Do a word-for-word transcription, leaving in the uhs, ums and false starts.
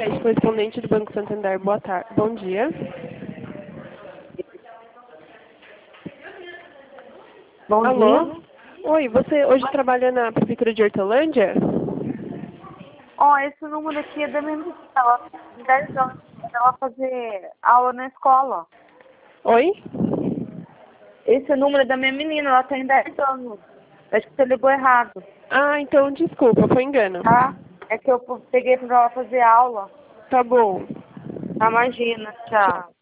Pede correspondente do Banco Santander. Boa tarde. Bom dia. Bom Alô? dia. Oi, você hoje trabalha na Prefeitura de Hortolândia? Ó, esse número aqui é da minha menina. Ela tem dez anos. Ela fazer aula na escola. Oi? Esse número é da minha menina. Ela tem dez anos. Acho que você ligou errado. Ah, então desculpa, foi engano. Tá? É que eu peguei pra ela fazer aula. Tá bom. Tá, imagina. Tchau. Tchau.